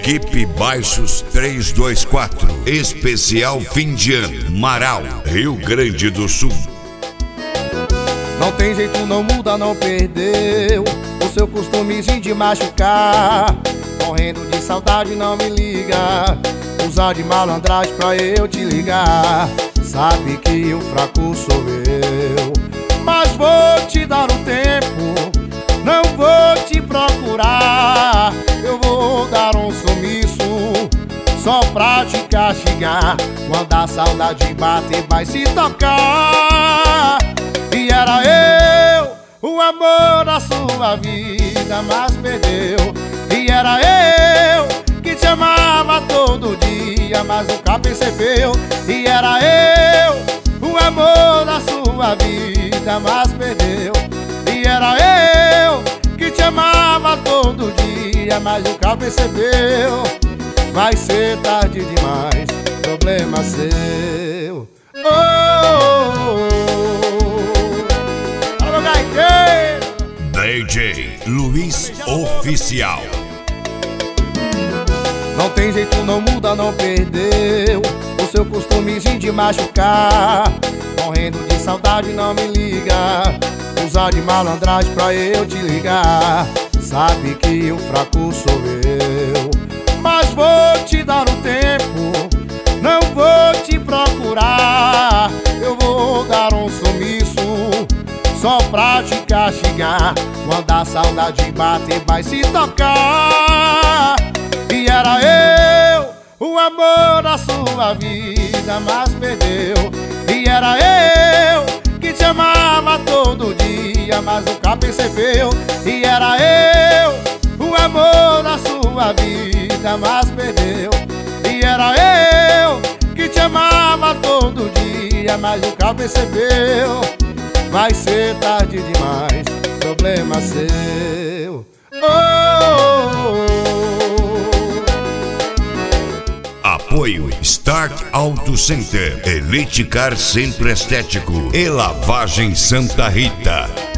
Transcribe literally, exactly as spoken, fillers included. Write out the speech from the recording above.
Equipe Baixos trezentos e vinte e quatro. Especial fim de ano. Marau, Rio Grande do Sul. Não tem jeito, não muda, não perdeu o seu costumezinho de machucar. Morrendo de saudade, não me liga. Usar de malandragem pra eu te ligar. Sabe que o fraco sou eu, mas vou te dar um tempo. Não vou te procurar. Eu vou dar um sumiço só pra te castigar. Quando a saudade bater, vai se tocar. E era eu, o amor da sua vida, mas perdeu. E era eu que te amava todo dia, mas nunca percebeu. E era eu, o amor da sua vida, mas perdeu. E era eu que te amava todo dia, mas nunca percebeu. Vai ser tarde demais, problema seu. Oh, oh, oh. Alô, gaiteiro! D J Luiz Oficial. Não tem jeito, não muda, não perdeu o seu costumezinho de machucar. Morrendo de saudade, não me liga. Usar de malandragem pra eu te ligar. Sabe que o fraco sou eu, mas vou te dar um tempo. Não vou te procurar. Eu vou dar um sumiço só pra te castigar. Quando a saudade bater, vai se tocar. E era eu, o amor da sua vida, mas perdeu. E era eu que te amava todo dia, mas nunca percebeu. E era eu, o amor da sua vida, mas perdeu. E era eu que te amava todo dia, mas nunca percebeu. Vai ser tarde demais, problema seu. Oh, oh, oh. Apoio Start Auto Center, Elite Car Centro Estético e Lavagem Santa Rita.